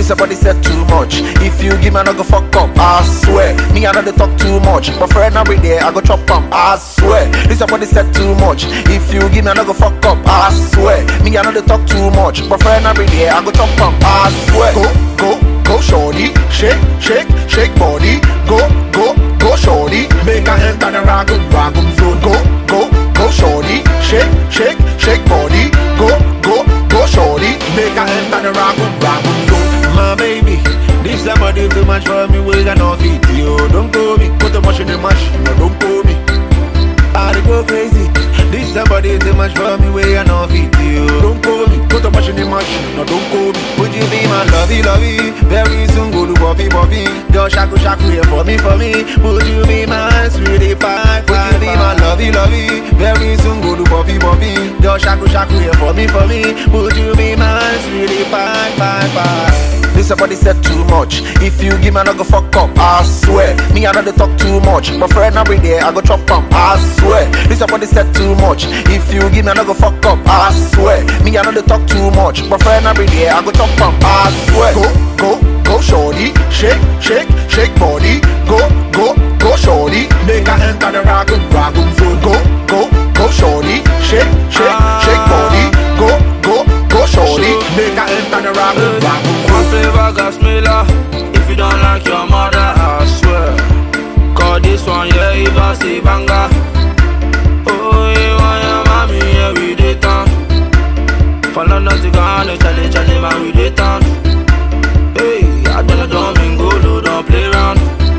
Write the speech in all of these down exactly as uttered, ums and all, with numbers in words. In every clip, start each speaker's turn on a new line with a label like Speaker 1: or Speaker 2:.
Speaker 1: This your body said too much. If you give me, I no go fuck up. I swear. Me, I know they talk too much. My friend every day, I go chop up. I swear. This your body said too much. If you give me, I no go fuck up. I swear. Me, I know they talk too much. My friend every day, I go chop up. I swear. Go, go, go, shorty. Shake, shake, shake body. Go, go, go, shorty. Make her enter the ragum, ragum zone. Go, go, go, shorty. Shake, shake, shake body. Go, go, go, shorty. Make her enter the ragum, ragum zone.
Speaker 2: My baby, this somebody too much for me. We got no fit, yo. Don't call me. Put the machine in the machine, no, don't call me. I go crazy. This somebody too much for me. We got no fit, yo. Don't call me. Put the machine in the machine, no, don't call me. Would you be my lovey, lovey? Very soon go to Bobby, Bobby. Girl, shaku, shaku, here for me, for me. Would you be my sweetie pie? Would you be my lovey, lovey? Very soon go to Bobby, Bobby. Girl, shaku, shaku, here for me, for me. Would you be my sweetie pie, pie, pie?
Speaker 1: This your body said too much. If you give me, I no go fuck up. I swear. Me, I know they talk too much. My friend every day, I go chop up. I swear. This your body said too much. If you give me, I no go fuck up. I swear. Me, I know they talk too much. My friend every day, I go chop up. I swear. Go, go, go, shorty. Shake, shake, shake body. Go, go, go, shorty. Make her enter the ragum, ragum zone. Go, go, go, shorty. Shake, shake, shake body. Go, go, go, shorty. Make her enter the ragum, ragum zone.
Speaker 2: Flavor gas miller. If you don't like your mother, I swear. Call this one, yeah, even say banga. Oh, you want your mommy, yeah, we dey town. For London to Ghana, Charlie, Charlie, man, we dey town. Hey, I better don't mean go, no, don't play around.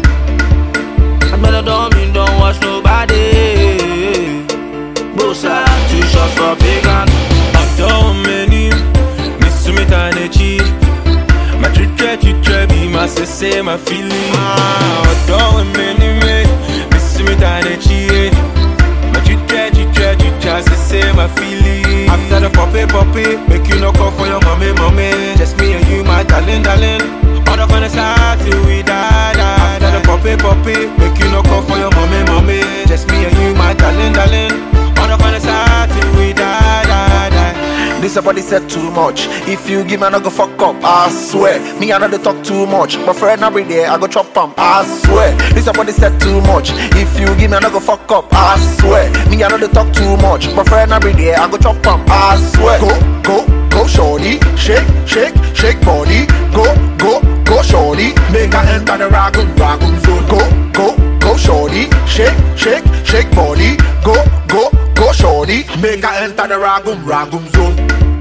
Speaker 2: I better don't mean don't watch nobody. Both sides, two shots for pagan. I'm done, many. Miss me, tiny cheat. My trick, you try be my sister, my feeling. Ah, don't many me, miss me tiny cheat. My trick, you try, you try to say my feeling. After the poppy, poppy, make you no call for your mommy, mommy. Just me and you, my darling, darling. All the fun start till we die, die. After the poppy, poppy, make you no call for your mommy, mommy. Just me and you, my darling, darling. All the fun start till we die, die, die.
Speaker 1: This your body said too much. If you give me, I no go fuck up. I swear. Me, I know they talk too much. My friend every day, I go chop up. I swear. This your body said too much. If you give me, I no go fuck up. I swear. Me, I know they talk too much. My friend every day, I go chop up. I swear. Go, go, go, shorty. Shake, shake, shake body. Go, go, go, shorty. Make her enter the ragum, ragum zone. Go, go, go, shorty. Shake, shake, shake body. Go, go, go, shorty. Make her enter the ragum, ragum zone.